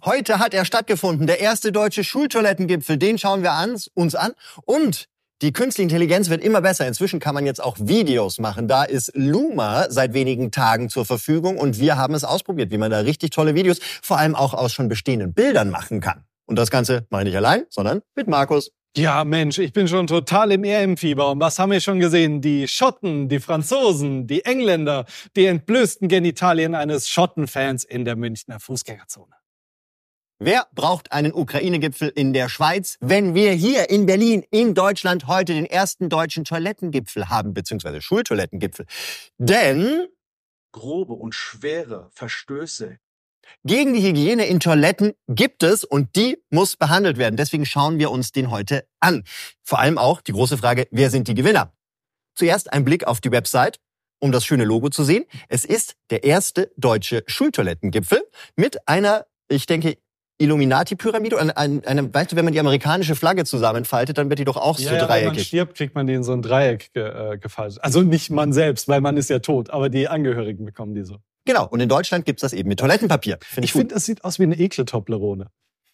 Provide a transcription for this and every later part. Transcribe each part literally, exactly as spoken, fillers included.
Heute hat er stattgefunden, der erste deutsche Schultoilettengipfel. Den schauen wir an, uns an. Und die künstliche Intelligenz wird immer besser. Inzwischen kann man jetzt auch Videos machen. Da ist Luma seit wenigen Tagen zur Verfügung. Und wir haben es ausprobiert, wie man da richtig tolle Videos, vor allem auch aus schon bestehenden Bildern machen kann. Und das Ganze mache ich nicht allein, sondern mit Markus. Ja, Mensch, ich bin schon total im E M-Fieber. Und was haben wir schon gesehen? Die Schotten, die Franzosen, die Engländer, die entblößten Genitalien eines Schottenfans in der Münchner Fußgängerzone. Wer braucht einen Ukraine-Gipfel in der Schweiz, wenn wir hier in Berlin, in Deutschland, heute den ersten deutschen Toilettengipfel haben, beziehungsweise Schultoilettengipfel? Denn grobe und schwere Verstöße gegen die Hygiene in Toiletten gibt es und die muss behandelt werden. Deswegen schauen wir uns den heute an. Vor allem auch die große Frage, wer sind die Gewinner? Zuerst ein Blick auf die Website, um das schöne Logo zu sehen. Es ist der erste deutsche Schultoilettengipfel mit einer, ich denke, Illuminati-Pyramide, eine, eine, eine, weißt du, wenn man die amerikanische Flagge zusammenfaltet, dann wird die doch auch ja, so ja, dreieckig. Wenn man stirbt, kriegt man die in so ein Dreieck ge, äh, gefaltet. Also nicht man selbst, weil man ist ja tot, aber die Angehörigen bekommen die so. Genau, und in Deutschland gibt's das eben mit Toilettenpapier. Find ich ich finde, das sieht aus wie eine ekle Toblerone.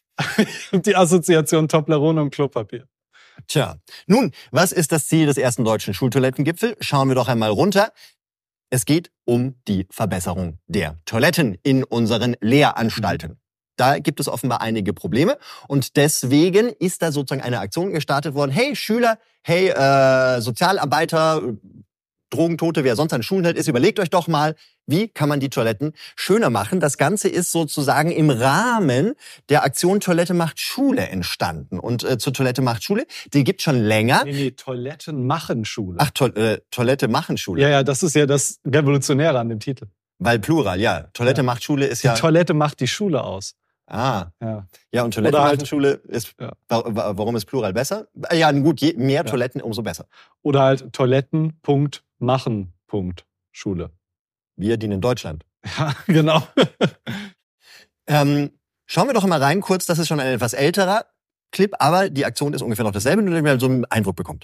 Die Assoziation Toblerone und Klopapier. Tja, nun, was ist das Ziel des ersten deutschen Schultoilettengipfels? Schauen wir doch einmal runter. Es geht um die Verbesserung der Toiletten in unseren Lehranstalten. Da gibt es offenbar einige Probleme und deswegen ist da sozusagen eine Aktion gestartet worden. Hey Schüler, hey äh, Sozialarbeiter, Drogentote, wer sonst an Schulen hält, ist, überlegt euch doch mal, wie kann man die Toiletten schöner machen. Das Ganze ist sozusagen im Rahmen der Aktion Toilette macht Schule entstanden. Und äh, zur Toilette macht Schule, die gibt schon länger. Nee, nee, Toiletten machen Schule. Ach, to äh, Toilette machen Schule. Ja, ja, das ist ja das Revolutionäre an dem Titel. Weil Plural, ja. Toilette ja. macht Schule ist die ja... Die Toilette macht die Schule aus. Ah, ja. Ja, und Toilette halt, machen Schule ist, ja. warum ist Plural besser? Ja, gut, je mehr ja. Toiletten, umso besser. Oder halt Toiletten, Punkt, machen, Punkt, Schule. Wir dienen in Deutschland. Ja, genau. ähm, schauen wir doch mal rein kurz, das ist schon ein etwas älterer Clip, aber die Aktion ist ungefähr noch dasselbe, nur dass man so einen Eindruck bekommt.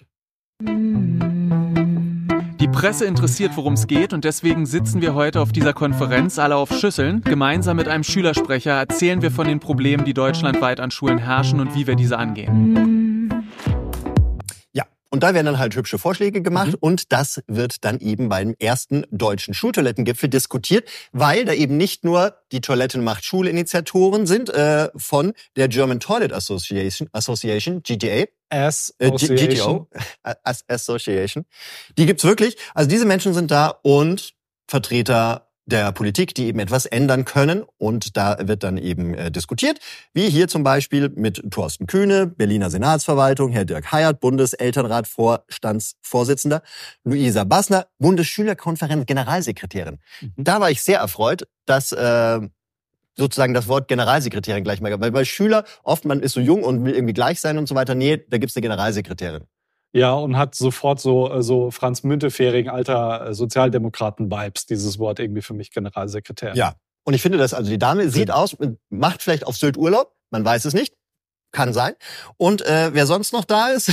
Die Presse interessiert, worum es geht, und deswegen sitzen wir heute auf dieser Konferenz alle auf Schüsseln. Gemeinsam mit einem Schülersprecher erzählen wir von den Problemen, die deutschlandweit an Schulen herrschen und wie wir diese angehen. Ja, und da werden dann halt hübsche Vorschläge gemacht mhm. und das wird dann eben beim ersten deutschen Schultoilettengipfel diskutiert, weil da eben nicht nur die Toiletten macht Schule-Initiatoren sind äh, von der German Toilet Association, Association G T A. Association. G T O, Association. Die gibt's wirklich. Also diese Menschen sind da und Vertreter der Politik, die eben etwas ändern können. Und da wird dann eben äh, diskutiert, wie hier zum Beispiel mit Thorsten Kühne, Berliner Senatsverwaltung, Herr Dirk Hayert, Bundeselternrat-Vorstandsvorsitzender, Luisa Bassner, Bundesschülerkonferenz Generalsekretärin. Mhm. Da war ich sehr erfreut, dass äh, sozusagen das Wort Generalsekretärin gleich mal, weil bei Schüler oft, man ist so jung und will irgendwie gleich sein und so weiter. Nee, da gibt's eine Generalsekretärin. Ja, und hat sofort so, so Franz Müntefering, alter Sozialdemokraten-Vibes, dieses Wort irgendwie für mich Generalsekretär. Ja, und ich finde das, also die Dame sieht aus, macht vielleicht auf Sylt Urlaub, man weiß es nicht, kann sein. Und äh, wer sonst noch da ist...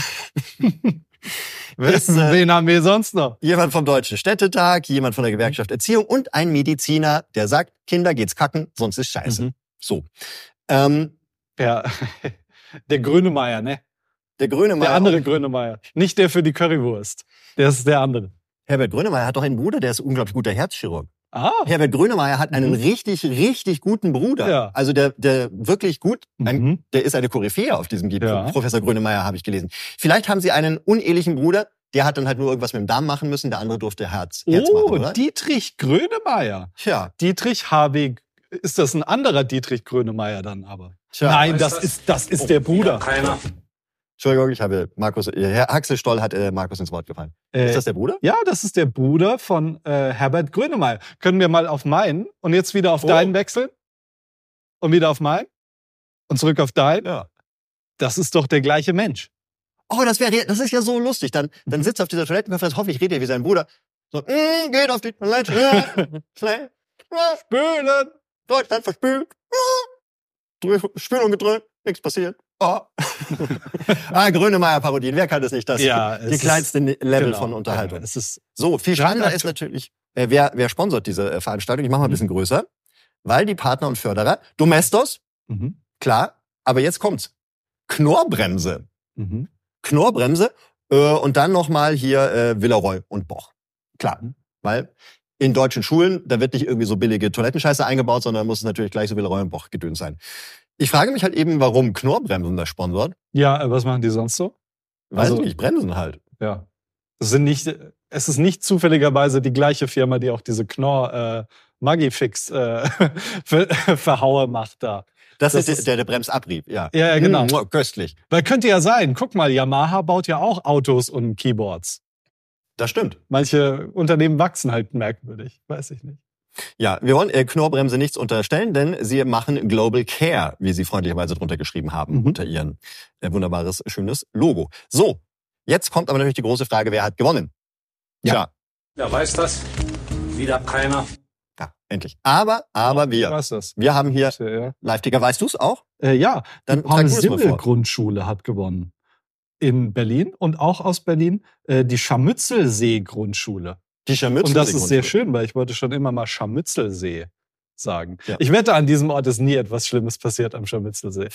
Ist, äh, Wen haben wir sonst noch? Jemand vom Deutschen Städtetag, jemand von der Gewerkschaft Erziehung und ein Mediziner, der sagt, Kinder geht's kacken, sonst ist scheiße. Mhm. So. Ähm, ja, der Grönemeyer, ne? Der Grönemeyer. Der andere Grönemeyer. Nicht der für die Currywurst. Der ist der andere. Herbert Grönemeyer hat doch einen Bruder, der ist ein unglaublich guter Herzchirurg. Ah. Herbert Grönemeyer hat einen mhm. richtig, richtig guten Bruder. Ja. Also der, der wirklich gut, ein, mhm. der ist eine Koryphäe auf diesem Gebiet. Ja. Professor Grönemeyer habe ich gelesen. Vielleicht haben Sie einen unehelichen Bruder, der hat dann halt nur irgendwas mit dem Darm machen müssen, der andere durfte Herz, Herz oh, machen, oder? Dietrich Grönemeyer. Ja. Dietrich H W. Ist das ein anderer Dietrich Grönemeyer dann aber? Tja, Nein, das, das ist, das ist oh, der Bruder. Keiner. Entschuldigung, ich habe Markus, Herr Axel Stoll hat äh, Markus ins Wort gefallen. Äh, ist das der Bruder? Ja, das ist der Bruder von äh, Herbert Grönemeyer. Können wir mal auf meinen und jetzt wieder auf oh. deinen wechseln? Und wieder auf meinen? Und zurück auf deinen? Ja. Das ist doch der gleiche Mensch. Oh, das wäre, das ist ja so lustig. Dann, dann sitzt er auf dieser Toilettenkonferenz, hoffe ich, redet er wie sein Bruder. So, mm, geht auf die Toilette, schnell, spülen, Deutschland verspült, Spülung gedrückt, nichts passiert. Oh. ah, Grönemeyer-Parodien, wer kann das nicht? Das ja, die kleinste ist, Level genau, von Unterhaltung. Ja, es ist so, viel spannender ist natürlich, äh, wer, wer sponsert diese äh, Veranstaltung? Ich mache mal ein bisschen größer. Weil die Partner und Förderer, Domestos, Mhm. Klar, aber jetzt kommt's. Knorrbremse. Mhm. Knorrbremse äh, und dann nochmal hier äh, Villeroy und Boch. Klar, Mhm. weil in deutschen Schulen, da wird nicht irgendwie so billige Toilettenscheiße eingebaut, sondern muss es natürlich gleich so Villeroy und Boch gedöns sein. Ich frage mich halt eben, warum Knorrbremsen das sponsort. Ja, äh, was machen die sonst so? Weiß Also- ich nicht, Bremsen halt. Ja. Es sind nicht, es ist nicht zufälligerweise die gleiche Firma, die auch diese Knorr äh, Magifix äh, Ver Verhaue macht da. Das, Das ist, ist- der, der Bremsabrieb, ja. Ja, ja, genau. Mm, köstlich. Weil könnte ja sein, guck mal, Yamaha baut ja auch Autos und Keyboards. Das stimmt. Manche Unternehmen wachsen halt merkwürdig, weiß ich nicht. Ja, wir wollen äh, Knorrbremse nichts unterstellen, denn sie machen Global Care, wie sie freundlicherweise drunter geschrieben haben, Mhm. unter ihren äh, wunderbares, schönes Logo. So, jetzt kommt aber natürlich die große Frage, wer hat gewonnen? Ja. Wer weiß das? Wieder keiner. Ja, endlich. Aber, aber wir. Was ist das? Wir haben hier Ja, ja. Live-Ticker, weißt du's auch? Äh, ja, Dann die trag du das mal vor. Paul-Simmel-Grundschule hat gewonnen. In Berlin und auch aus Berlin äh, die Scharmützelsee-Grundschule. Die Scharmützel. Und das ist sehr schön, weil ich wollte schon immer mal Scharmützelsee sagen. Ja. Ich wette, an diesem Ort ist nie etwas Schlimmes passiert am Scharmützelsee.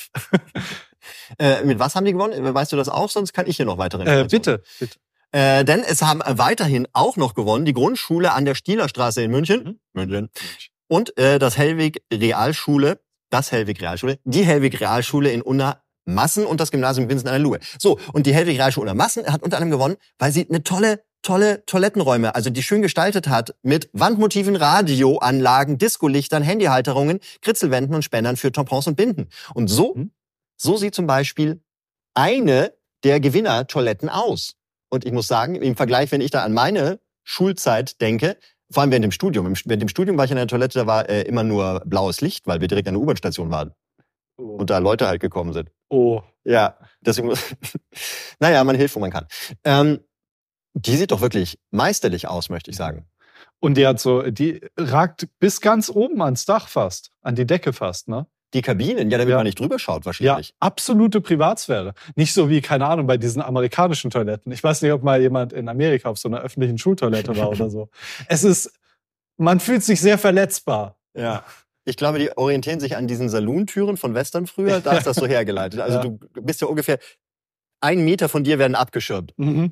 Äh, mit was haben die gewonnen? Weißt du das auch? Sonst kann ich hier noch weitere Äh, Informationen. bitte, bitte. Äh, denn es haben weiterhin auch noch gewonnen die Grundschule an der Stielerstraße in München. Mhm. München. Und äh, das Hellwig Realschule, das Hellwig Realschule, die Hellwig Realschule in Unna Massen und das Gymnasium Vincent an der Luhe. So, und die Hellwig Realschule Unna Massen hat unter anderem gewonnen, weil sie eine tolle, tolle Toilettenräume, also die schön gestaltet hat mit Wandmotiven, Radioanlagen, Discolichtern, Handyhalterungen, Kritzelwänden und Spendern für Tampons und Binden. Und so, Mhm. so sieht zum Beispiel eine der Gewinner-Toiletten aus. Und ich muss sagen, im Vergleich, wenn ich da an meine Schulzeit denke, vor allem während dem Studium. Im- Während dem Studium war ich an der Toilette, da war äh, immer nur blaues Licht, weil wir direkt an der U-Bahn-Station waren Oh. und da Leute halt gekommen sind. oh. Ja, deswegen muss, naja, man hilft, wo man kann. Ähm, die sieht doch wirklich meisterlich aus, möchte ich sagen. Und die hat so, die ragt bis ganz oben ans Dach fast, an die Decke fast, ne? Die Kabinen, ja, damit Ja. man nicht drüber schaut Ja, wahrscheinlich. absolute Privatsphäre. Nicht so wie, keine Ahnung, bei diesen amerikanischen Toiletten. Ich weiß nicht, ob mal jemand in Amerika auf so einer öffentlichen Schultoilette war oder so. Es ist, man fühlt sich sehr verletzbar. Ja. Ich glaube, die orientieren sich an diesen Salontüren von Western früher, da ist das so hergeleitet. Also Ja. du bist ja ungefähr ein Meter von dir werden abgeschirmt. Mhm.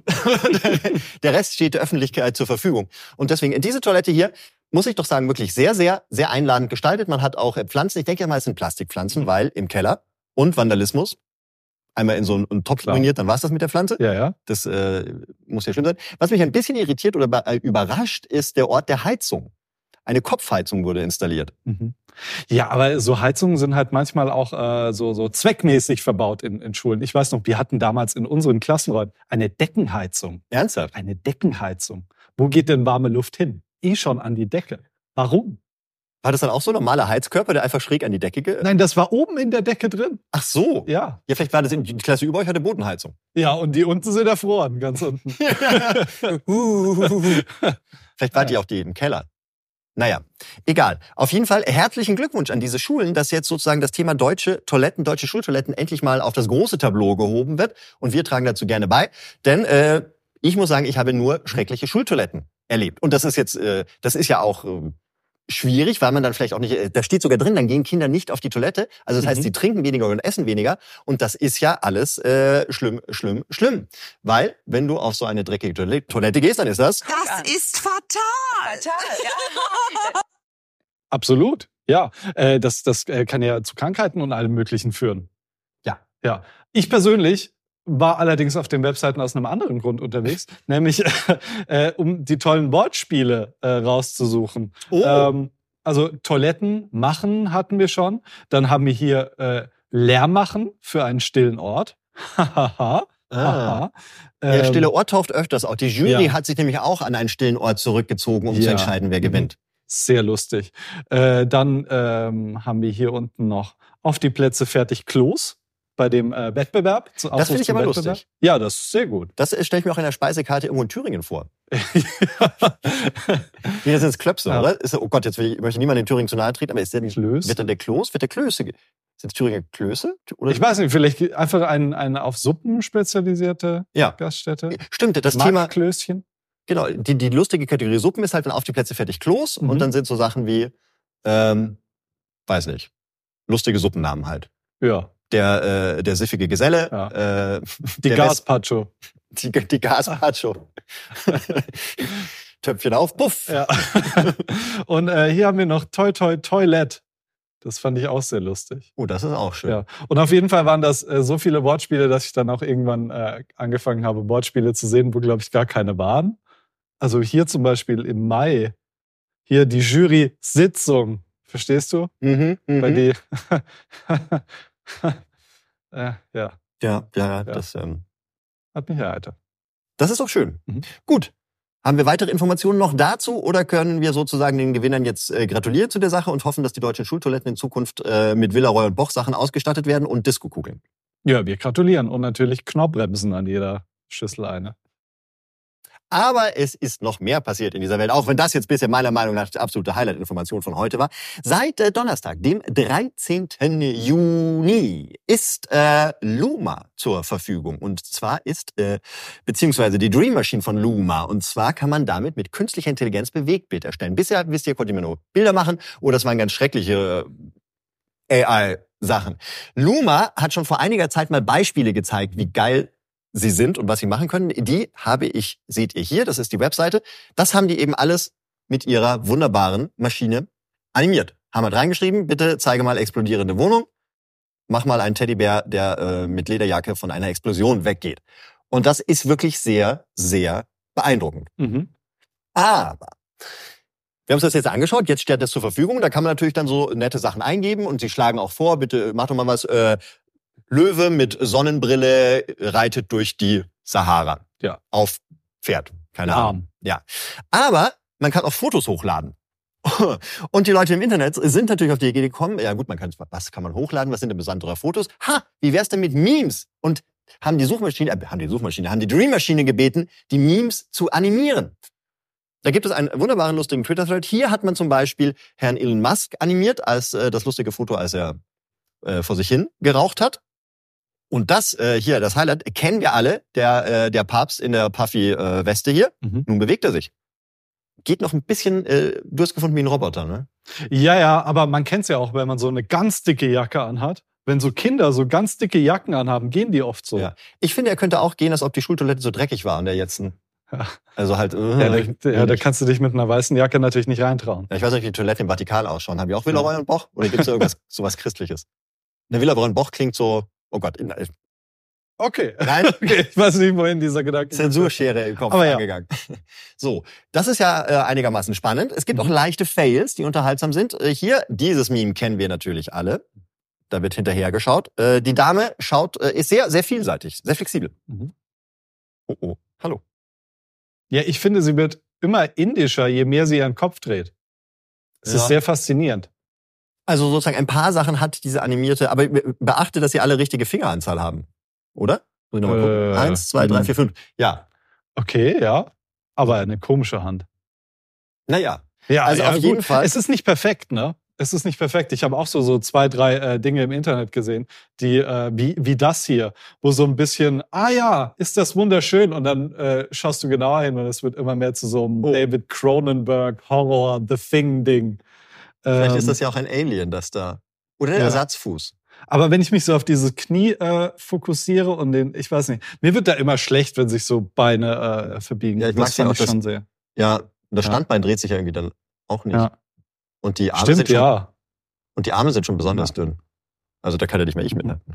Der Rest steht der Öffentlichkeit zur Verfügung. Und deswegen, in diese Toilette hier, muss ich doch sagen, wirklich sehr, sehr, sehr einladend gestaltet. Man hat auch äh, Pflanzen, ich denke mal, es sind Plastikpflanzen, weil im Keller und Vandalismus, einmal in so einen Topf Klar. ruiniert, dann war's das mit der Pflanze. Ja, ja. Das äh, muss ja schlimm sein. Was mich ein bisschen irritiert oder be- äh, überrascht, ist der Ort der Heizung. Eine Kopfheizung wurde installiert. Mhm. Ja, aber so Heizungen sind halt manchmal auch äh, so, so zweckmäßig verbaut in, in Schulen. Ich weiß noch, wir hatten damals in unseren Klassenräumen eine Deckenheizung. Ernsthaft? Eine Deckenheizung. Wo geht denn warme Luft hin? Eh schon an die Decke. Warum? War das dann auch so ein normaler Heizkörper, der einfach schräg an die Decke ge... Nein, das war oben in der Decke drin. Ach so. Ja. Ja, vielleicht war das in die Klasse über euch hatte Bodenheizung. Ja, und die unten sind erfroren, ganz unten. Vielleicht war die auch die im Keller. Naja, egal. Auf jeden Fall herzlichen Glückwunsch an diese Schulen, dass jetzt sozusagen das Thema deutsche Toiletten, deutsche Schultoiletten endlich mal auf das große Tableau gehoben wird. Und wir tragen dazu gerne bei. Denn äh, ich muss sagen, ich habe nur schreckliche Schultoiletten erlebt. Und das ist jetzt, äh, das ist ja auch äh, schwierig, weil man dann vielleicht auch nicht, äh, da steht sogar drin, dann gehen Kinder nicht auf die Toilette. Also das heißt, Mhm. sie trinken weniger und essen weniger. Und das ist ja alles äh, schlimm, schlimm, schlimm. Weil, wenn du auf so eine dreckige Toilette, Toilette gehst, dann ist das... Das ist fatal. Fatal, ja. Absolut. Ja, äh, das, das äh, kann ja zu Krankheiten und allem Möglichen führen. Ja. Ja. Ich persönlich war allerdings auf den Webseiten aus einem anderen Grund unterwegs, nämlich äh, um die tollen Wortspiele äh, rauszusuchen. Oh. Ähm, also Toiletten machen hatten wir schon. Dann haben wir hier äh, leer machen für einen stillen Ort. Hahaha. Ah. Ähm, Der stille Ort tauft öfters auf. Die Jury ja. hat sich nämlich auch an einen stillen Ort zurückgezogen, um Ja. zu entscheiden, wer Mhm. gewinnt. Sehr lustig. Äh, dann ähm, haben wir hier unten noch auf die Plätze fertig Klos bei dem äh, Wettbewerb. Zu- Das finde ich aber Wettbewerb. lustig. Ja, das ist sehr gut. Das stelle ich mir auch in der Speisekarte irgendwo in Thüringen vor. Nee, das sind Klöpse, Ja. oder? Ist, oh Gott, jetzt will ich, möchte niemand in Thüringen zu nahe treten, aber ist der nicht, Klöß? wird dann der Klos? Wird der Klöße? ge- Sind es Thüringer Klöße? Oder? Ich weiß nicht, vielleicht einfach ein, eine auf Suppen spezialisierte Ja. Gaststätte. Stimmt, das Thema, Markklößchen. genau, die, die lustige Kategorie Suppen ist halt dann auf die Plätze fertig Klos Mhm. und dann sind so Sachen wie, ähm, weiß nicht, lustige Suppennamen halt. Ja. Der, äh, der siffige Geselle. Ja. Äh, Die der Gaspacho. West- Die, die Gaspacho. Töpfchen auf, puff. Ja. Und äh, hier haben wir noch Toi Toi Toilette. Das fand ich auch sehr lustig. Oh, das ist auch schön. Ja. Und auf jeden Fall waren das äh, so viele Wortspiele, dass ich dann auch irgendwann äh, angefangen habe, Wortspiele zu sehen, wo, glaube ich, gar keine waren. Also hier zum Beispiel im Mai, hier die Jury-Sitzung. Verstehst du? Mhm, mhm. Weil die äh, ja, Ja, ja, ja, das, ähm, hat mich erheitert. das ist doch schön. Mhm. Gut. Haben wir weitere Informationen noch dazu oder können wir sozusagen den Gewinnern jetzt äh, gratulieren zu der Sache und hoffen, dass die deutschen Schultoiletten in Zukunft äh, mit Villaroy und Boch Sachen ausgestattet werden und Disco-Kugeln? Ja, wir gratulieren und natürlich Knorrbremsen an jeder Schüssel eine. Aber es ist noch mehr passiert in dieser Welt, auch wenn das jetzt bisher meiner Meinung nach die absolute Highlight-Information von heute war. Seit äh, Donnerstag, dem dreizehnten Juni, ist äh, Luma zur Verfügung. Und zwar ist, äh, beziehungsweise die Dream Machine von Luma. Und zwar kann man damit mit künstlicher Intelligenz Bewegtbild erstellen. Bisher, wisst ihr, konnte man nur Bilder machen oder es waren ganz schreckliche äh, A I-Sachen. Luma hat schon vor einiger Zeit mal Beispiele gezeigt, wie geil sie sind und was sie machen können. Die habe ich, seht ihr hier, das ist die Webseite. Das haben die eben alles mit ihrer wunderbaren Maschine animiert. Haben halt reingeschrieben, bitte zeige mal explodierende Wohnung. Mach mal einen Teddybär, der äh, mit Lederjacke von einer Explosion weggeht. Und das ist wirklich sehr, sehr beeindruckend. Mhm. Aber wir haben uns das jetzt angeschaut, jetzt steht das zur Verfügung. Da kann man natürlich dann so nette Sachen eingeben und sie schlagen auch vor, bitte mach doch mal was, äh, Löwe mit Sonnenbrille reitet durch die Sahara. Ja. Auf Pferd. Keine Arm. Ahnung. Ja. Aber man kann auch Fotos hochladen. Und die Leute im Internet sind natürlich auf die Idee gekommen, ja gut, man kann, was kann man hochladen, was sind denn besondere Fotos? Ha, wie wär's denn mit Memes? Und haben die Suchmaschine, äh, haben die Suchmaschine, haben die Dream Maschine gebeten, die Memes zu animieren. Da gibt es einen wunderbaren, lustigen Twitter-Thread. Hier hat man zum Beispiel Herrn Elon Musk animiert, als äh, das lustige Foto, als er äh, vor sich hin geraucht hat. Und das äh, hier, das Highlight, kennen wir alle, der äh, der Papst in der Puffy-Weste äh, hier. Mhm. Nun bewegt er sich. Geht noch ein bisschen, äh, du hast gefunden wie ein Roboter, ne? Ja, ja, aber man kennt's ja auch, wenn man so eine ganz dicke Jacke anhat. Wenn so Kinder so ganz dicke Jacken anhaben, gehen die oft so. Ja. Ich finde, er könnte auch gehen, als ob die Schultoilette so dreckig war und der jetzt ein, Ja. also halt. Äh, Ja, da, ja, da kannst du dich mit einer weißen Jacke natürlich nicht reintrauen. Ja, ich weiß nicht, wie die Toiletten im Vatikan ausschauen. Haben die auch Villaroy und Boch? Oder gibt's da irgendwas sowas Christliches? Eine Villaroy und Boch klingt so, oh Gott, in, Okay. nein, Okay, ich weiß nicht, wohin dieser Gedanke Zensurschere im Kopf Aber ja. angegangen. So, das ist ja äh, einigermaßen spannend. Es gibt auch leichte Fails, die unterhaltsam sind. Äh, hier, dieses Meme kennen wir natürlich alle. Da wird hinterher geschaut. Äh, die Dame schaut, äh, ist sehr, sehr vielseitig, sehr flexibel. Mhm. Oh, oh, hallo. Ja, ich finde, sie wird immer indischer, je mehr sie ihren Kopf dreht. Es Ja. ist sehr faszinierend. Also sozusagen ein paar Sachen hat diese animierte, aber be- beachte, dass sie alle richtige Fingeranzahl haben. Oder? Muss ich nochmal gucken. Äh, Eins, zwei, drei, mhm. vier, fünf. Ja. Okay, ja. Aber eine komische Hand. Naja. Ja, Also ja, auf jeden gut. Fall- Es ist nicht perfekt, ne? Es ist nicht perfekt. Ich habe auch so, so zwei, drei äh, Dinge im Internet gesehen, die äh, wie, wie das hier, wo so ein bisschen, ah ja, ist das wunderschön. Und dann äh, schaust du genauer hin und es wird immer mehr zu so einem Oh. David Cronenberg Horror, The Thing-Ding. Vielleicht Ähm, ist das ja auch ein Alien, das da. Oder der ja. Ersatzfuß. Aber wenn ich mich so auf dieses Knie äh, fokussiere und den, ich weiß nicht, mir wird da immer schlecht, wenn sich so Beine äh, verbiegen. Ja, ich das mag's ja fand auch, ich das- schon sehr. Ja, das Ja. Standbein dreht sich ja irgendwie dann auch nicht. Ja. Und die Arme Stimmt, sind schon, ja. und die Arme sind schon besonders Ja. dünn. Also da kann ja nicht mehr ich mithalten.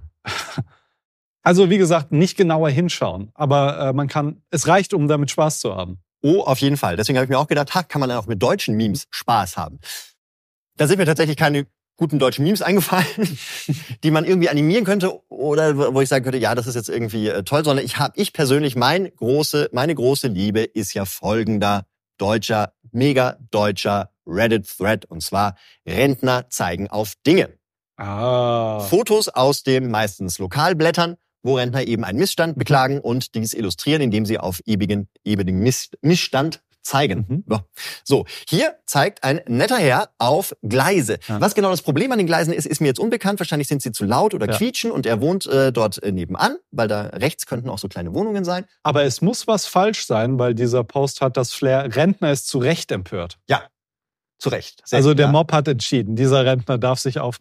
Also wie gesagt, nicht genauer hinschauen, aber äh, man kann, es reicht, um damit Spaß zu haben. Oh, auf jeden Fall. Deswegen habe ich mir auch gedacht, ha, kann man dann auch mit deutschen Memes Spaß haben. Da sind mir tatsächlich keine guten deutschen Memes eingefallen, die man irgendwie animieren könnte oder wo ich sagen könnte, ja, das ist jetzt irgendwie äh, toll, sondern ich habe ich persönlich mein große meine große Liebe ist ja folgender deutscher mega deutscher Reddit Thread und zwar Rentner zeigen auf Dinge. Ah. Fotos aus dem meistens Lokalblättern, wo Rentner eben einen Missstand beklagen und dies illustrieren, indem sie auf ewigen, ewigen Miss, Missstand zeigen. Mhm. Ja. So, hier zeigt ein netter Herr auf Gleise. Ja. Was genau das Problem an den Gleisen ist, ist mir jetzt unbekannt. Wahrscheinlich sind sie zu laut oder Ja. quietschen und er wohnt äh, dort äh, nebenan, weil da rechts könnten auch so kleine Wohnungen sein. Aber es muss was falsch sein, weil dieser Post hat das Flair, Rentner ist zu Recht empört. Ja, zu Recht. Sehr Also gut, der ja. Mob hat entschieden, dieser Rentner darf sich aufregen.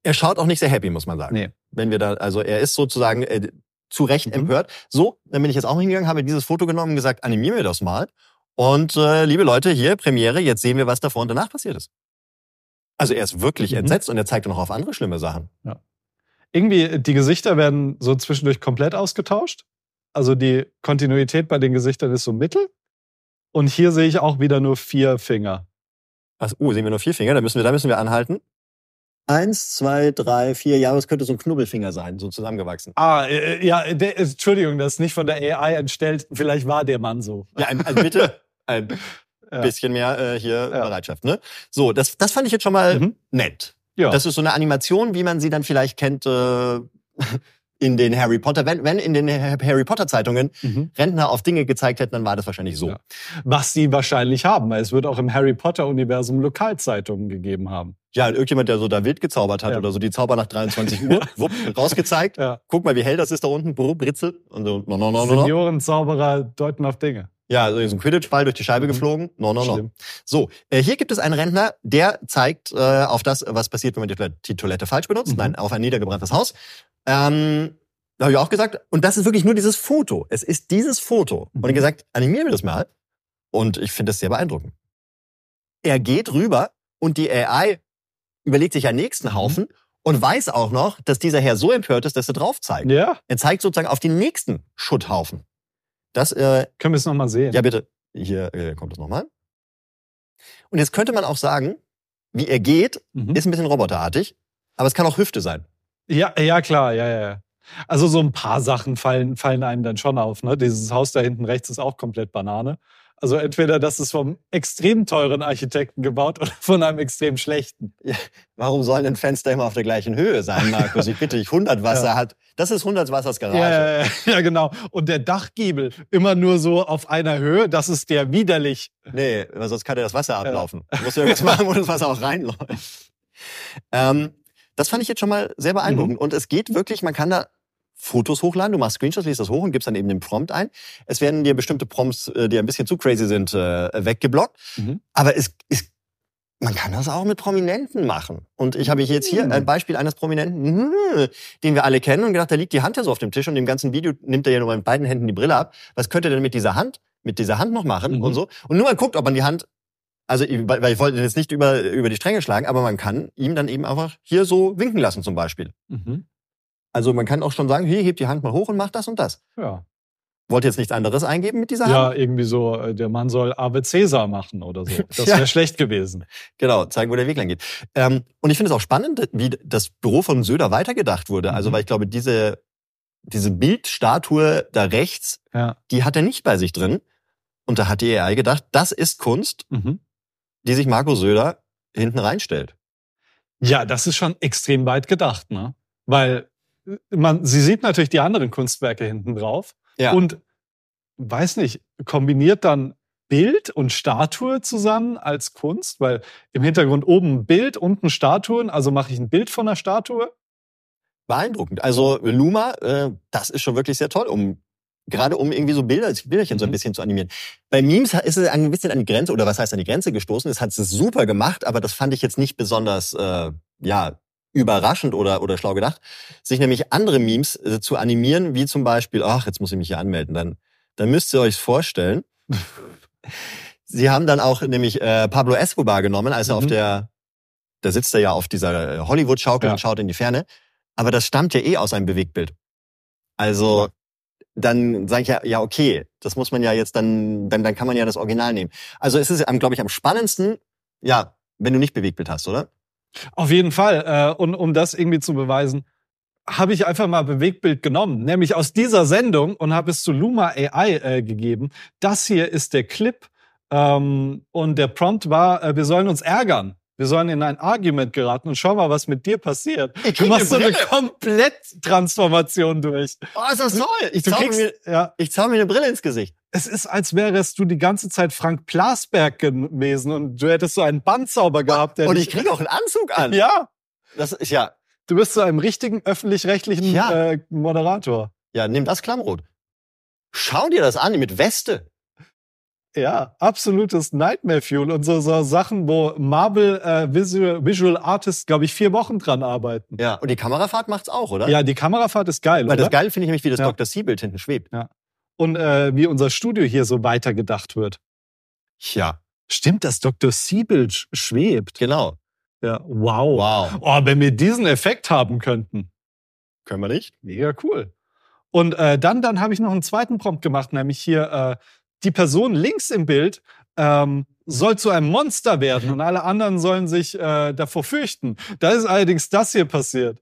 Er schaut auch nicht sehr happy, muss man sagen. Nee. Wenn wir da, also er ist sozusagen äh, zu Recht Mhm. empört. So, dann bin ich jetzt auch hingegangen, habe dieses Foto genommen und gesagt, animieren wir das mal. Und äh, liebe Leute, hier, Premiere, jetzt sehen wir, was davor und danach passiert ist. Also er ist wirklich Mhm. entsetzt und er zeigt auch noch auf andere schlimme Sachen. Irgendwie, die Gesichter werden so zwischendurch komplett ausgetauscht. Also die Kontinuität bei den Gesichtern ist so mittel. Und hier sehe ich auch wieder nur vier Finger. Was, oh, sehen wir nur vier Finger, da müssen wir, da müssen wir anhalten. Eins, zwei, drei, vier, ja, das könnte so ein Knubbelfinger sein, so zusammengewachsen. Ah, äh, ja, der, Entschuldigung, das ist nicht von der A I entstellt. Vielleicht war der Mann so. Ja, ein, also bitte ein Ja. bisschen mehr äh, hier Ja. Bereitschaft, ne? So, das, das fand ich jetzt schon mal Mhm. nett. Ja. Das ist so eine Animation, wie man sie dann vielleicht kennt äh, in den Harry Potter, wenn, wenn in den Harry Potter Zeitungen Mhm. Rentner auf Dinge gezeigt hätten, dann war das wahrscheinlich so. Ja. Was sie wahrscheinlich haben, weil es wird auch im Harry Potter-Universum Lokalzeitungen gegeben haben. Ja, und irgendjemand, der so da wild gezaubert hat Ja. oder so, die Zauber nach dreiundzwanzig Uhr, wupp, rausgezeigt. Ja. Guck mal, wie hell das ist da unten, brr, Britzel. Und so, no, no, no, no, no. Seniorenzauberer deuten auf Dinge. Ja, so ist ein Quidditch-Ball durch die Scheibe Mhm. geflogen. No, no, no. Schlimm. So, äh, hier gibt es einen Rentner, der zeigt äh, auf das, was passiert, wenn man die Toilette, die Toilette falsch benutzt. Mhm. Nein, auf ein niedergebranntes Haus. Ähm, da habe ich auch gesagt, und das ist wirklich nur dieses Foto. Es ist dieses Foto. Mhm. Und ich gesagt, animieren wir das mal. Und ich finde das sehr beeindruckend. Er geht rüber und die A I überlegt sich einen nächsten Haufen und weiß auch noch, dass dieser Herr so empört ist, dass er drauf zeigt. Ja, Er zeigt sozusagen auf den nächsten Schutthaufen. Das, äh, können wir es nochmal sehen. ja bitte, hier äh, kommt es nochmal. Und jetzt könnte man auch sagen, wie er geht, Mhm. ist ein bisschen roboterartig, aber es kann auch Hüfte sein. Ja, ja, klar, ja, ja, ja. Also so ein paar Sachen fallen, fallen einem dann schon auf. Ne? Dieses Haus da hinten rechts ist auch komplett Banane. Also entweder das ist vom extrem teuren Architekten gebaut oder von einem extrem schlechten. Warum sollen denn Fenster immer auf der gleichen Höhe sein, Markus? Ich bitte dich, hundert Wasser Ja. hat. Das ist hundert Wassers Garage. Ja, ja, ja, genau. Und der Dachgiebel immer nur so auf einer Höhe, das ist der widerlich. Nee, weil sonst kann ja das Wasser ablaufen. Du musst ja irgendwas machen, wo das Wasser auch reinläuft. Ähm, das fand ich jetzt schon mal sehr beeindruckend. Mhm. Und es geht wirklich, man kann da Fotos hochladen, du machst Screenshots, liest das hoch und gibst dann eben den Prompt ein. Es werden dir bestimmte Prompts, äh, die ein bisschen zu crazy sind, äh, weggeblockt. Mhm. Aber es ist, man kann das auch mit Prominenten machen. Und ich habe jetzt hier Mhm. ein Beispiel eines Prominenten, den wir alle kennen und gedacht, da liegt die Hand ja so auf dem Tisch und im ganzen Video nimmt er ja nur mit beiden Händen die Brille ab. Was könnte er denn mit dieser Hand, mit dieser Hand noch machen Mhm. und so? Und nur mal guckt, ob man die Hand, also weil ich wollte jetzt nicht über, über die Stränge schlagen, aber man kann ihm dann eben einfach hier so winken lassen zum Beispiel. Mhm. Also man kann auch schon sagen, hier, hebt die Hand mal hoch und macht das und das. Ja. Wollt ihr jetzt nichts anderes eingeben mit dieser ja, Hand? irgendwie so, äh, der Mann soll Ave Cäsar machen oder so. Das Ja. wäre schlecht gewesen. Genau, zeigen, wo der Weg lang geht. Ähm, und ich finde es auch spannend, wie das Büro von Söder weitergedacht wurde. Also Mhm. weil ich glaube, diese, diese Bildstatue da rechts, Ja. die hat er nicht bei sich drin. Und da hat die A I gedacht, das ist Kunst, Mhm. die sich Marco Söder hinten reinstellt. Ja, das ist schon extrem weit gedacht, ne? Weil man, sie sieht natürlich die anderen Kunstwerke hinten drauf Ja. und weiß nicht, kombiniert dann Bild und Statue zusammen als Kunst, weil im Hintergrund oben ein Bild, unten Statuen, also mache ich ein Bild von einer Statue. Beeindruckend. Also Luma, äh, das ist schon wirklich sehr toll, um gerade um irgendwie so Bilder, Bilderchen so ein Mhm. bisschen zu animieren. Bei Memes ist es ein bisschen an die Grenze, oder was heißt an die Grenze gestoßen? Es hat es super gemacht, aber das fand ich jetzt nicht besonders, äh, ja, überraschend oder, oder schlau gedacht, sich nämlich andere Memes äh, zu animieren, wie zum Beispiel, ach, jetzt muss ich mich hier anmelden, dann, dann müsst ihr euch vorstellen. Sie haben dann auch nämlich äh, Pablo Escobar genommen, als er Mhm. auf der, da sitzt er ja auf dieser Hollywood-Schaukel Ja. und schaut in die Ferne. Aber das stammt ja eh aus einem Bewegtbild. Also, dann sage ich ja, ja, okay, das muss man ja jetzt dann, dann, dann kann man ja das Original nehmen. Also es ist, glaube ich, am spannendsten, ja, wenn du nicht Bewegtbild hast, oder? Auf jeden Fall. Äh, und um das irgendwie zu beweisen, habe ich einfach mal Bewegtbild genommen, nämlich aus dieser Sendung und habe es zu Luma A I äh, gegeben. Das hier ist der Clip ähm, und der Prompt war, äh, wir sollen uns ärgern. Wir sollen in ein Argument geraten und schau mal, was mit dir passiert. Ich Du krieg machst so eine eine Brille. Komplett-Transformation durch. Oh, ist das toll! Ich Du zauber kriegst, mir, ja, ich zauber mir eine Brille ins Gesicht. es ist, als wärest du die ganze Zeit Frank Plasberg gewesen und du hättest so einen Bandzauber gehabt. Der Und dich- ich kriege auch einen Anzug an. Ja, Das ist, ja, du bist zu einem richtigen öffentlich-rechtlichen Ja. äh, Moderator. ja, nimm das Klammrot. Schau dir das an, mit Weste. Ja, absolutes Nightmare-Fuel und so, so Sachen, wo Marvel äh, Visual, Visual Artists, glaube ich, vier Wochen dran arbeiten. Ja, und die Kamerafahrt macht's auch, oder? Ja, die Kamerafahrt ist geil, Weil oder? das Geile finde ich nämlich, wie das Ja. Doktor C-Bild hinten schwebt. Ja. Und äh, wie unser Studio hier so weitergedacht wird. Ja, Stimmt, das Doktor C-Bild sch- schwebt. genau. Ja, wow. Wow. Oh, wenn wir diesen Effekt haben könnten. Können wir nicht? Mega cool. Und äh, dann, dann habe ich noch einen zweiten Prompt gemacht, nämlich hier äh, die Person links im Bild ähm, soll zu einem Monster werden und alle anderen sollen sich äh, davor fürchten. Da ist allerdings das hier passiert.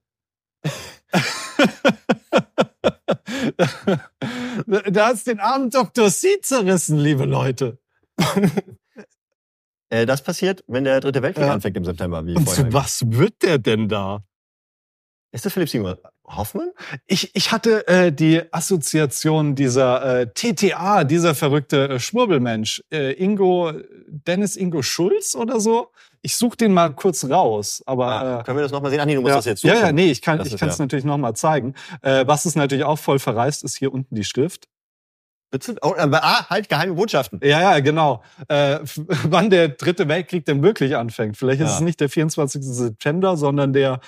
Da hat's den armen Doktor C zerrissen, liebe Leute. Äh, das passiert, wenn der dritte Weltkrieg Ja. anfängt im September. Wie Und vorher. zu was wird der denn da? Ist das Philipp Seymour Hoffmann? Ich, ich hatte äh, die Assoziation dieser äh, T T A, dieser verrückte äh, Schwurbelmensch, äh, Ingo, Dennis Ingo Schulz oder so. Ich suche den mal kurz raus, aber Ah, äh, können wir das nochmal sehen? Ach nee, du musst ja, das jetzt ja, suchen. ja, nee, ich kann Das ich ist kann es ja- natürlich nochmal zeigen. Äh, was es natürlich auch voll verreist, ist hier unten die Schrift. Bitte? Oh, aber, ah, halt, geheime Botschaften. Ja, ja, genau. Äh, f- wann der dritte Weltkrieg denn wirklich anfängt. Vielleicht ist Ja. es nicht der vierundzwanzigste September, sondern der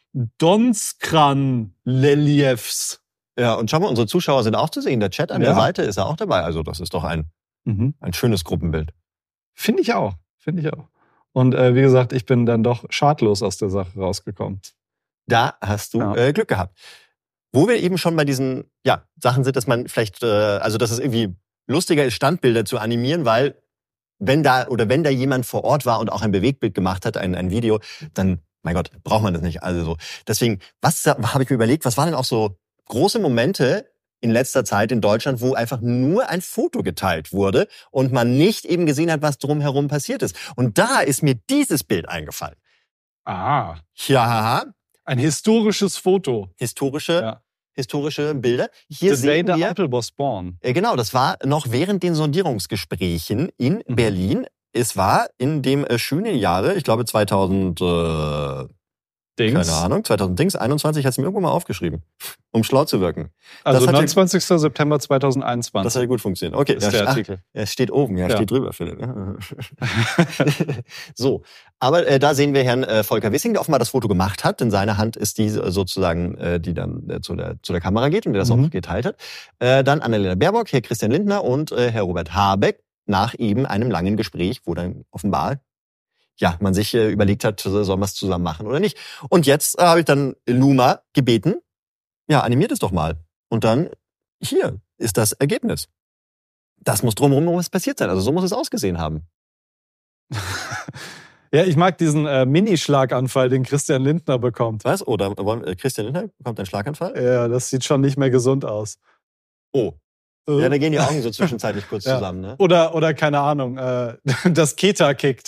Donskran-Reliefs. Ja, und schau mal, unsere Zuschauer sind auch zu sehen. Der Chat an der Ja. Seite ist ja auch dabei. Also das ist doch ein, Mhm. ein schönes Gruppenbild. Finde ich auch. Finde ich auch. Und äh, wie gesagt, ich bin dann doch schadlos aus der Sache rausgekommen. Da hast du Ja. äh, Glück gehabt. Wo wir eben schon bei diesen ja, Sachen sind, dass man vielleicht, äh, also dass es irgendwie lustiger ist, Standbilder zu animieren, weil wenn da oder wenn da jemand vor Ort war und auch ein Bewegtbild gemacht hat, ein, ein Video, dann, mein Gott, braucht man das nicht. Also so. Deswegen, was habe ich mir überlegt, was waren denn auch so große Momente in letzter Zeit in Deutschland, wo einfach nur ein Foto geteilt wurde und man nicht eben gesehen hat, was drumherum passiert ist. Und da ist mir dieses Bild eingefallen. Ah. Ja, Ein historisches Foto. historische, Ja. historische Bilder. Hier The day sehen the wir, apple was born. äh, genau, das war noch während den Sondierungsgesprächen in Mhm. Berlin. Es war in dem äh, schönen Jahre, ich glaube zweitausend, äh, Dings. keine Ahnung, zweitausend einundzwanzig, hat es mir irgendwo mal aufgeschrieben, um schlau zu wirken. Also Das hat ja- neunundzwanzigster September zweitausendeinundzwanzig. Das hat ja gut funktioniert. Okay, ist der ach, Artikel. es steht oben, ja, Ja. steht drüber, Philipp. Ja. So, aber äh, da sehen wir Herrn äh, Volker Wissing, der offenbar das Foto gemacht hat. In seiner Hand ist die äh, sozusagen, äh, die dann äh, zu, der, zu der Kamera geht und der das Mhm. auch geteilt hat. Äh, dann Annalena Baerbock, Herr Christian Lindner und äh, Herr Robert Habeck nach eben einem langen Gespräch, wo dann offenbar ja man sich äh, überlegt hat, soll man es zusammen machen oder nicht. Und jetzt äh, habe ich dann Luma gebeten, ja, animiert es doch mal. Und dann, hier ist das Ergebnis. Das muss drumherum was passiert sein. Also so muss es ausgesehen haben. Ja, ich mag diesen äh, Mini-Schlaganfall, den Christian Lindner bekommt. Was? Oder wollen- äh, Christian Lindner bekommt einen Schlaganfall? Ja, das sieht schon nicht mehr gesund aus. Oh. Äh. Ja, da gehen die Augen so zwischenzeitlich kurz Ja. zusammen, ne? Oder, oder keine Ahnung, äh, das Keta kickt.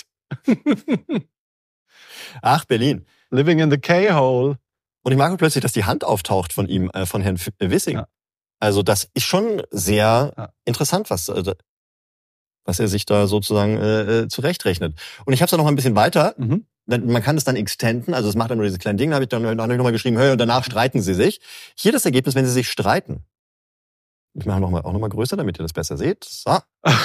Ach, Berlin. Living in the K-Hole. Und ich mag auch plötzlich, dass die Hand auftaucht von ihm, äh, von Herrn F- äh, Wissing. Ja. Also das ist schon sehr Ja. interessant, was, äh, was er sich da sozusagen äh, äh, zurechtrechnet. Und ich habe es dann noch ein bisschen weiter. Mhm. Dann- Man kann das dann extenden, also es macht dann nur dieses kleine Ding. Da habe ich dann noch mal geschrieben, hey, und danach streiten sie sich. Hier das Ergebnis, wenn sie sich streiten. Ich mache noch mal, auch nochmal größer, damit ihr das besser seht. So.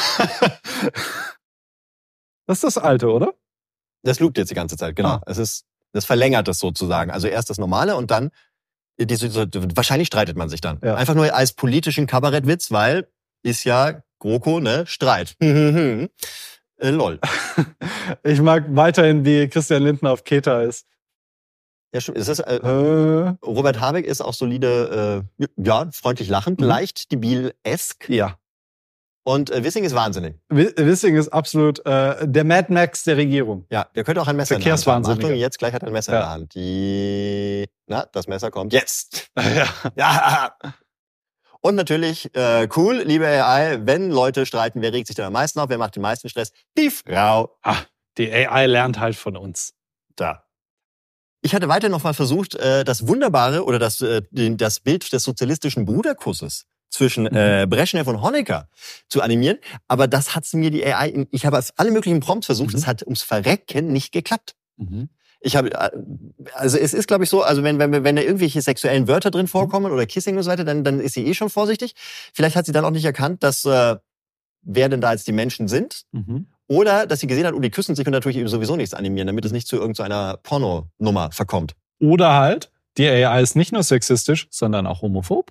Das ist das alte, oder? Das loopt jetzt die ganze Zeit, genau. Ah. Es ist, das verlängert es sozusagen. Also erst das Normale und dann, diese, diese, wahrscheinlich streitet man sich dann. Ja. Einfach nur als politischen Kabarettwitz, weil ist ja GroKo, ne? Streit. äh, lol. Ich mag weiterhin, wie Christian Lindner auf Keta ist. Ja, stimmt. Es ist, äh, Äh, Robert Habeck ist auch solide, äh, ja, freundlich lachend, Mhm. leicht debil-esk. ja. Und äh, Wissing ist wahnsinnig. Wi- Wissing ist absolut äh, der Mad Max der Regierung. Ja, der könnte auch ein Messer in der Hand haben. Verkehrswahnsinniger. Achtung, jetzt gleich hat er ein Messer Ja. in der Hand. Die, na, das Messer kommt jetzt. Ja. Ja. Und natürlich, äh, cool, liebe A I, wenn Leute streiten, wer regt sich denn am meisten auf? Wer macht den meisten Stress? Die Frau. Ah, die A I lernt halt von uns. Da. Ich hatte weiter noch mal versucht, äh, das Wunderbare oder das, äh, den, das Bild des sozialistischen Bruderkusses zwischen äh, Brezhnev und Honecker zu animieren. Aber das hat's mir die A I, in, ich habe alle möglichen Prompts versucht, Mhm. es hat ums Verrecken nicht geklappt. Mhm. Ich habe, äh, also es ist, glaube ich, so, also wenn, wenn, wenn da irgendwelche sexuellen Wörter drin vorkommen oder Kissing und so weiter, dann, dann ist sie eh schon vorsichtig. Vielleicht hat sie dann auch nicht erkannt, dass, äh, wer denn da jetzt die Menschen sind. Mhm. Oder dass sie gesehen hat, oh, die küssen sich und natürlich eben sowieso nichts animieren, damit es nicht zu irgendeiner Pornonummer verkommt. Oder halt, die A I ist nicht nur sexistisch, sondern auch homophob.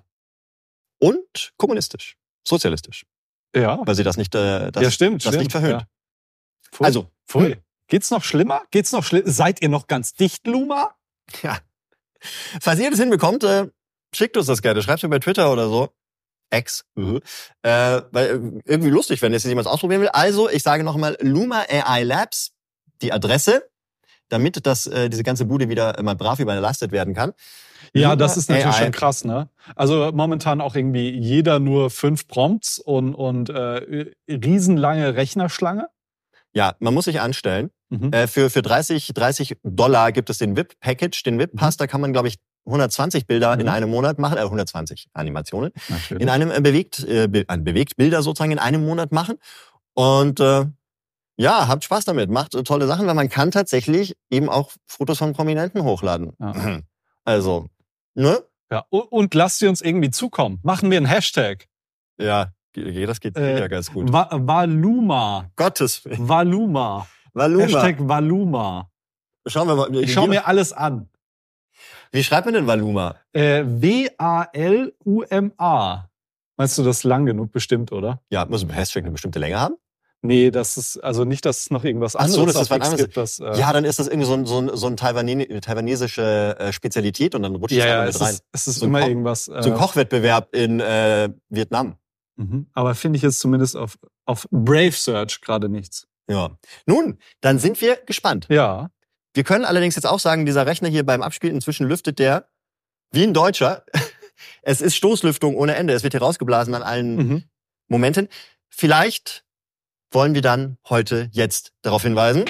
Und kommunistisch, sozialistisch. Ja, Weil sie das nicht, äh, das, ja stimmt, das stimmt. nicht verhöhnt. Ja. Pfui. Also, Pfui. Geht's noch schlimmer? Geht's noch schlimmer? Seid ihr noch ganz dicht, Luma? ja. Falls ihr das hinbekommt, äh, schickt uns das gerne. Schreibt mir bei Twitter oder so. Ex. Mhm. Äh, weil äh, irgendwie lustig, wenn jetzt jemand ausprobieren will. Also, ich sage nochmal Luma A I Labs, die Adresse, damit das, äh, diese ganze Bude wieder mal brav überlastet werden kann. Ja, Luma das ist natürlich A I. schon krass, ne? Also momentan auch irgendwie jeder nur fünf Prompts und, und äh, riesenlange Rechnerschlange. Ja, man muss sich anstellen. Mhm. Äh, für für dreißig Dollar gibt es den V I P-Package, den V I P-Pass. Da kann man, glaube ich, hundertzwanzig Bilder Mhm. in einem Monat machen, äh, hundertzwanzig Animationen Natürlich. in einem äh, bewegt, äh, be- ein bewegt Bilder sozusagen in einem Monat machen. Und äh, ja, habt Spaß damit, macht äh, tolle Sachen, weil man kann tatsächlich eben auch Fotos von Prominenten hochladen. Ja. Also, ne? Ja, und, und lasst sie uns irgendwie zukommen. Machen wir einen Hashtag. Ja, ge- das geht Äh, ja ganz gut. Va Valuma. Gottes Willen. Valuma. Valuma. Hashtag Valuma. Schauen wir mal. Ich schau mir alles an. Wie schreibt man denn Valuma? Äh, W A L U M A. Meinst du, das ist lang genug bestimmt, oder? Ja, muss ein Hashtag eine bestimmte Länge haben? Nee, das ist, also nicht, dass es noch irgendwas Ach anderes so, das ist auf was X anderes. gibt. Das, äh, Ja, dann ist das irgendwie so ein, so ein, so ein Taiwane, taiwanesische äh, Spezialität und dann rutscht ja, es ja, einfach es mit rein. ist, es ist So ein immer Koch- irgendwas. Äh, So ein Kochwettbewerb in äh, Vietnam. mhm. Aber finde ich jetzt zumindest auf, auf Brave Search gerade nichts. Ja. Nun, dann sind wir gespannt. Ja. Wir können allerdings jetzt auch sagen, dieser Rechner hier beim Abspielen, inzwischen lüftet der wie ein Deutscher. Es ist Stoßlüftung ohne Ende. Es wird hier rausgeblasen an allen Mhm. Momenten. Vielleicht wollen wir dann heute jetzt darauf hinweisen,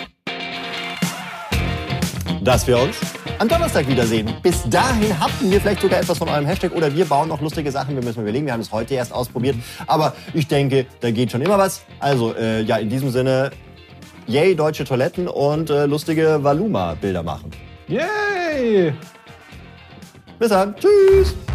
dass wir uns am Donnerstag wiedersehen. Bis dahin hatten wir vielleicht sogar etwas von eurem Hashtag oder wir bauen noch lustige Sachen. Wir müssen überlegen, wir haben es heute erst ausprobiert. Aber ich denke, da geht schon immer was. Also, äh, ja, in diesem Sinne, yay, deutsche Toiletten und äh, lustige Valuma-Bilder machen. Yay! Bis dann. Tschüss.